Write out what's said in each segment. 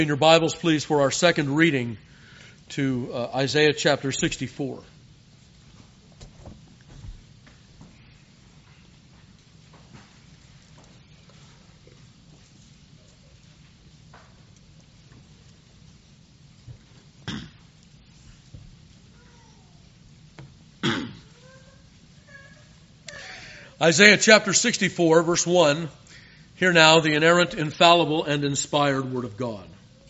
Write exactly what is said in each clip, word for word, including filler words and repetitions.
In your Bibles, please, for our second reading to uh, Isaiah chapter sixty-four. Isaiah chapter sixty-four, verse one. Hear now the inerrant, infallible, and inspired word of God.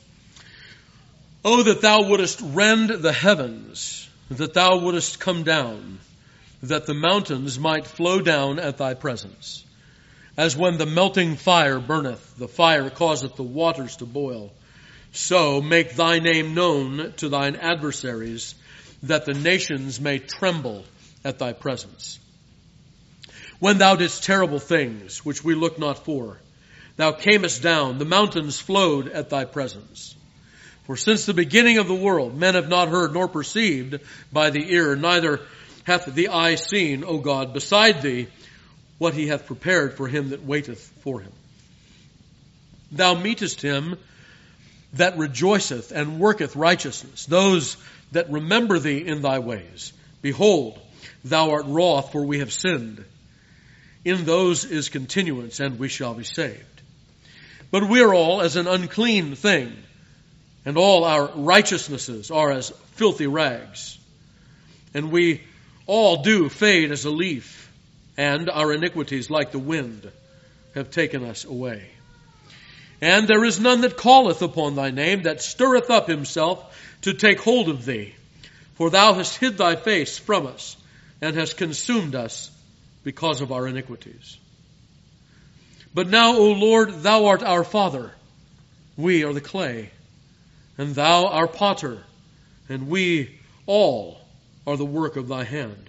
Oh, that thou wouldest rend the heavens, that thou wouldest come down, that the mountains might flow down at thy presence. As when the melting fire burneth, the fire causeth the waters to boil, so make thy name known to thine adversaries, that the nations may tremble at thy presence. When thou didst terrible things, which we look not for, thou camest down, the mountains flowed at thy presence. For since the beginning of the world, men have not heard nor perceived by the ear, neither hath the eye seen, O God, beside thee, what he hath prepared for him that waiteth for him. Thou meetest him that rejoiceth and worketh righteousness, those that remember thee in thy ways. Behold, thou art wroth, for we have sinned. In those is continuance, and we shall be saved. But we are all as an unclean thing, and all our righteousnesses are as filthy rags. And we all do fade as a leaf, and our iniquities, like the wind, have taken us away. And there is none that calleth upon thy name, that stirreth up himself to take hold of thee. For thou hast hid thy face from us, and hast consumed us because of our iniquities. But now, O Lord, thou art our Father. We are the clay, and thou our potter, and we all are the work of thy hand.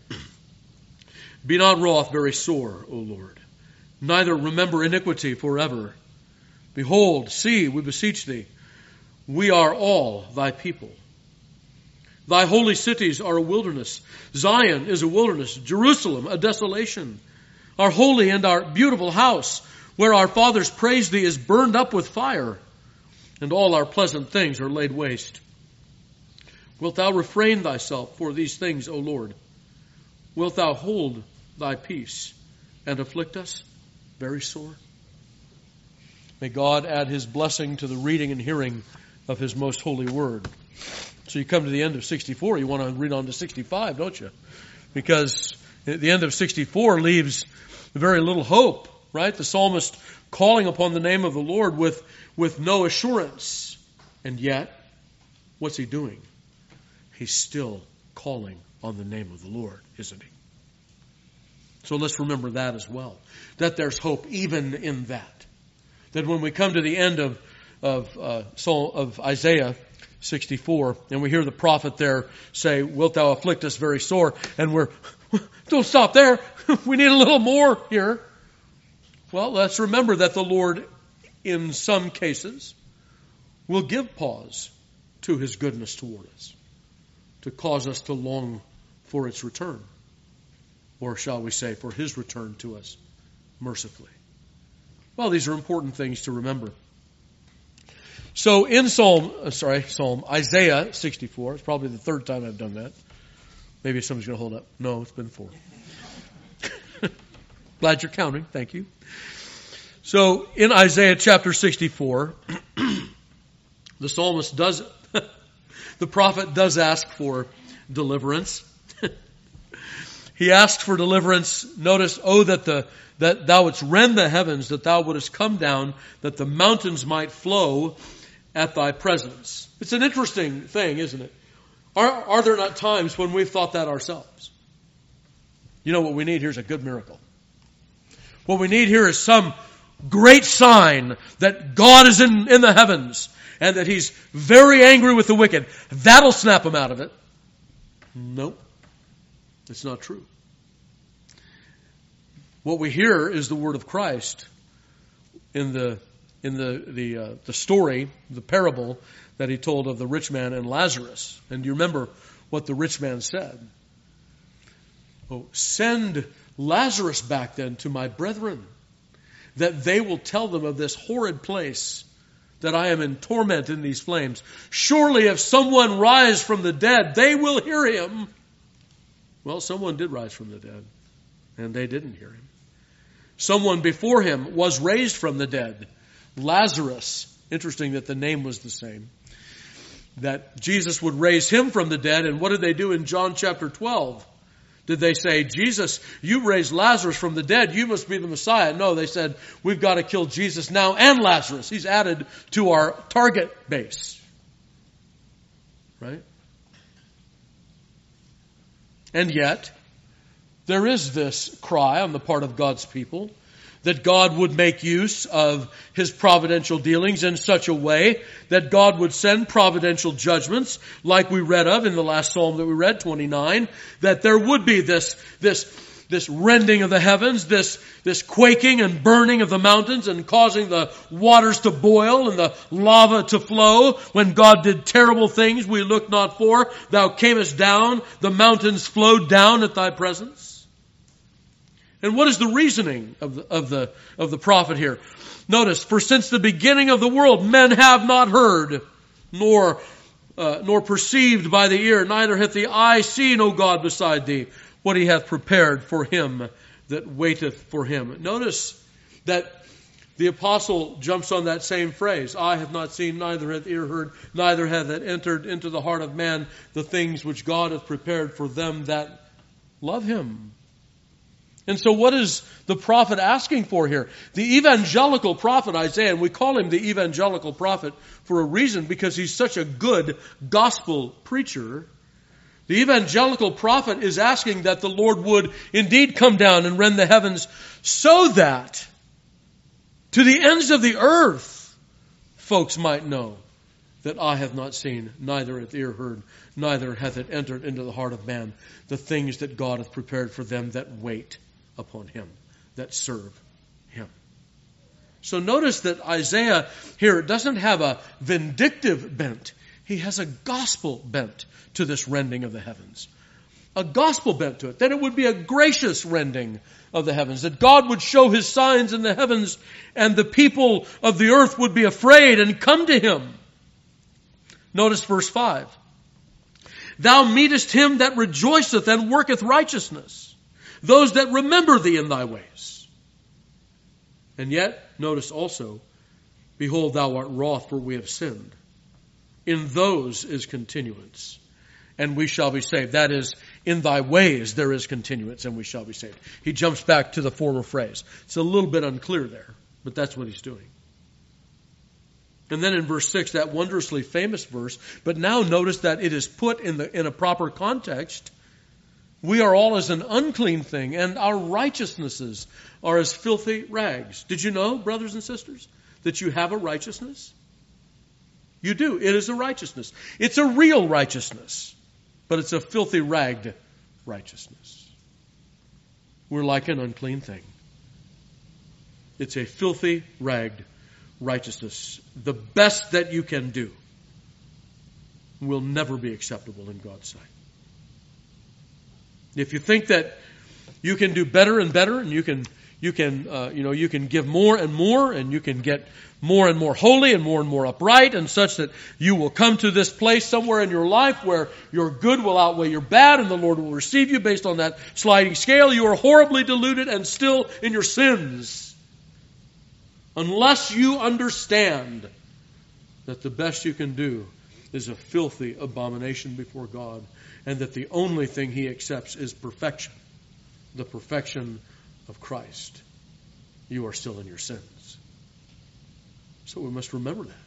Be not wroth very sore, O Lord, neither remember iniquity forever. Behold, see, we beseech thee, we are all thy people. Thy holy cities are a wilderness. Zion is a wilderness. Jerusalem a desolation. Our holy and our beautiful house, where our fathers praised thee, is burned up with fire, and all our pleasant things are laid waste. Wilt thou refrain thyself for these things, O Lord? Wilt thou hold thy peace and afflict us very sore? May God add his blessing to the reading and hearing of his most holy word. So you come to the end of sixty-four, you want to read on to sixty-five, don't you? Because the end of sixty-four leaves very little hope, right? The psalmist calling upon the name of the Lord with, with no assurance. And yet, what's he doing? He's still calling on the name of the Lord, isn't he? So let's remember that as well. That there's hope even in that. That when we come to the end of, of, uh, Psalm, of Isaiah sixty-four, and we hear the prophet there say, wilt thou afflict us very sore? And we're, don't stop there. We need a little more here. Well, let's remember that the Lord, in some cases, will give pause to his goodness toward us, to cause us to long for its return. Or shall we say, for his return to us mercifully. Well, these are important things to remember. So in Psalm, uh, sorry, Psalm, Isaiah sixty-four, it's probably the third time I've done that. Maybe somebody's going to hold up. No, it's been four. Glad you're counting. Thank you. So in Isaiah chapter sixty-four, the psalmist does, the prophet does ask for deliverance. He asks for deliverance. Notice, oh, that the that thou wouldst rend the heavens, that thou wouldst come down, that the mountains might flow at thy presence. It's an interesting thing, isn't it? Are, are there not times when we've thought that ourselves? You know what we need here is a good miracle. What we need here is some great sign that God is in, in the heavens and that he's very angry with the wicked. That'll snap him out of it. Nope. It's not true. What we hear is the word of Christ in the in the the uh, the story, the parable that he told of the rich man and Lazarus. And you remember what the rich man said? Oh, send Lazarus back then to my brethren, that they will tell them of this horrid place that I am in torment in these flames. Surely if someone rise from the dead, they will hear him. Well, someone did rise from the dead, and they didn't hear him. Someone before him was raised from the dead, Lazarus. Interesting that the name was the same. That Jesus would raise him from the dead, and what did they do in John chapter twelve? Did they say, Jesus, you raised Lazarus from the dead, you must be the Messiah? No, they said, we've got to kill Jesus now and Lazarus. He's added to our target base. Right? And yet, there is this cry on the part of God's people that God would make use of His providential dealings in such a way that God would send providential judgments, like we read of in the last Psalm that we read, twenty-nine, that there would be this, this, this rending of the heavens, this, this quaking and burning of the mountains and causing the waters to boil and the lava to flow. When God did terrible things we looked not for, thou camest down, the mountains flowed down at thy presence. And what is the reasoning of the, of the, of the prophet here? Notice, for since the beginning of the world, men have not heard, nor, uh, nor perceived by the ear, neither hath the eye seen, O God, beside thee, what he hath prepared for him that waiteth for him. Notice that the apostle jumps on that same phrase. Eye hath not seen, neither hath ear heard, neither hath it entered into the heart of man the things which God hath prepared for them that love him. And so what is the prophet asking for here? The evangelical prophet Isaiah, and we call him the evangelical prophet for a reason, because he's such a good gospel preacher. The evangelical prophet is asking that the Lord would indeed come down and rend the heavens so that to the ends of the earth folks might know that eye hath not seen, neither hath ear heard, neither hath it entered into the heart of man, the things that God hath prepared for them that wait upon him, that serve him. So notice that Isaiah here doesn't have a vindictive bent. He has a gospel bent to this rending of the heavens. A gospel bent to it. That it would be a gracious rending of the heavens. That God would show his signs in the heavens and the people of the earth would be afraid and come to him. Notice verse five. Thou meetest him that rejoiceth and worketh righteousness, those that remember thee in thy ways. And yet, notice also, behold, thou art wroth, for we have sinned. In those is continuance, and we shall be saved. That is, in thy ways there is continuance, and we shall be saved. He jumps back to the former phrase. It's a little bit unclear there, but that's what he's doing. And then in verse six, that wondrously famous verse, but now notice that it is put in the in a proper context. We are all as an unclean thing, and our righteousnesses are as filthy rags. Did you know, brothers and sisters, that you have a righteousness? You do. It is a righteousness. It's a real righteousness, but it's a filthy ragged righteousness. We're like an unclean thing. It's a filthy ragged righteousness. The best that you can do will never be acceptable in God's sight. If you think that you can do better and better, and you can, you can, uh, you know, you can give more and more, and you can get more and more holy and more and more upright, and such that you will come to this place somewhere in your life where your good will outweigh your bad, and the Lord will receive you based on that sliding scale, you are horribly deluded and still in your sins. Unless you understand that the best you can do is a filthy abomination before God, and that the only thing He accepts is perfection, the perfection of Christ, you are still in your sins. So we must remember that.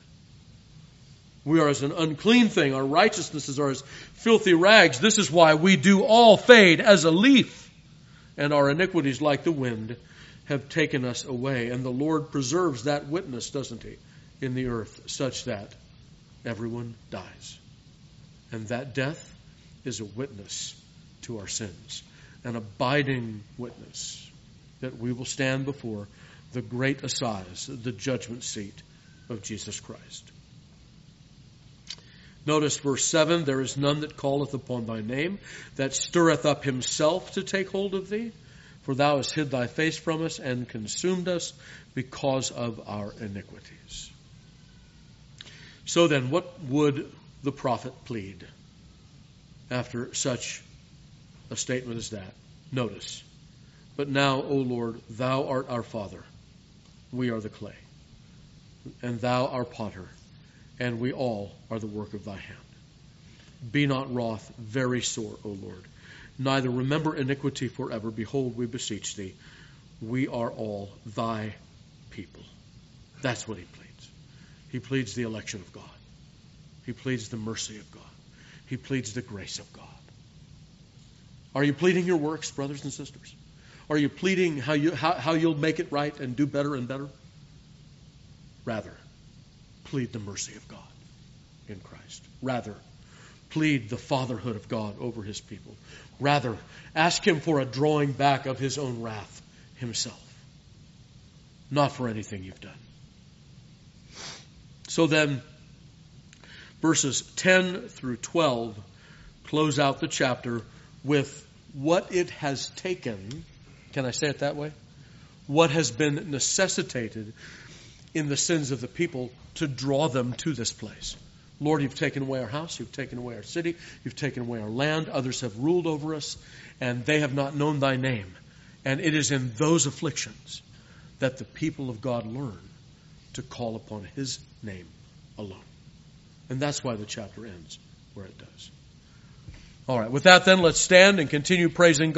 We are as an unclean thing. Our righteousnesses are as filthy rags. This is why we do all fade as a leaf, and our iniquities, like the wind, have taken us away. And the Lord preserves that witness, doesn't He, in the earth, such that everyone dies. And that death is a witness to our sins, an abiding witness that we will stand before the great assize, the judgment seat of Jesus Christ. Notice verse seven, there is none that calleth upon thy name, that stirreth up himself to take hold of thee, for thou hast hid thy face from us and consumed us because of our iniquities. So then, what would the prophet plead after such a statement as that? Notice, but now, O Lord, thou art our Father, we are the clay, and thou our potter, and we all are the work of thy hand. Be not wroth very sore, O Lord, neither remember iniquity forever. Behold, we beseech thee, we are all thy people. That's what he pleads. He pleads the election of God. He pleads the mercy of God. He pleads the grace of God. Are you pleading your works, brothers and sisters? Are you pleading how, you, how, how you'll make it right and do better and better? Rather, plead the mercy of God in Christ. Rather, plead the fatherhood of God over his people. Rather, ask him for a drawing back of his own wrath himself. Not for anything you've done. So then, verses ten through twelve close out the chapter with what it has taken, can I say it that way? What has been necessitated in the sins of the people to draw them to this place. Lord, you've taken away our house, you've taken away our city, you've taken away our land, others have ruled over us, and they have not known thy name. And it is in those afflictions that the people of God learn to call upon his name alone. And that's why the chapter ends where it does. All right, with that then, let's stand and continue praising God.